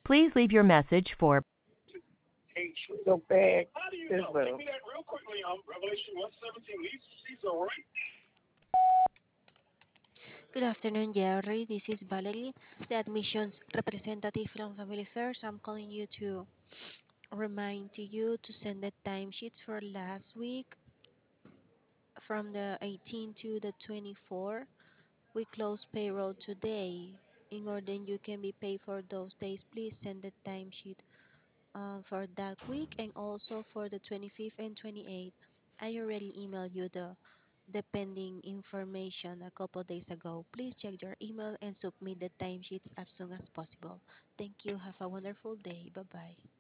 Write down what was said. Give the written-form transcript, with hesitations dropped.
Please leave your message for So bad as well. Good afternoon, Jerry. This is Valerie, the admissions representative from Family Affairs. I'm calling you to remind you to send the timesheets for last week from the 18th to the 24th. We close payroll today. In order you can be paid for those days, please send the timesheet for that week and also for the 25th and 28th. I already emailed you the pending information a couple days ago. Please check your email and submit the timesheets as soon as possible. Thank you. Have a wonderful day. Bye bye.